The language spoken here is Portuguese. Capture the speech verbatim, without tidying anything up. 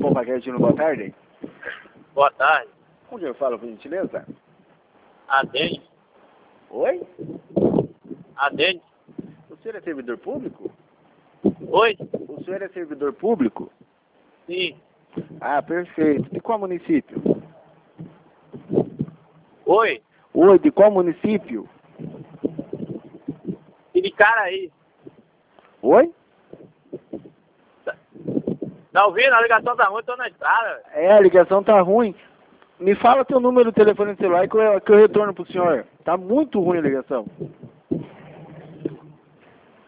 bom Paquetino, boa tarde. Boa tarde. Com quem eu falo, por gentileza? Adene. Oi? Adene. O senhor é servidor público? Oi? O senhor é servidor público? Sim. Ah, perfeito. De qual município? Oi? Oi, de qual município? E de cara aí. Oi? Tá ouvindo? A ligação tá ruim, tô na estrada. É, a ligação tá ruim. Me fala teu número do telefone celular que eu, que eu retorno pro senhor. Tá muito ruim a ligação.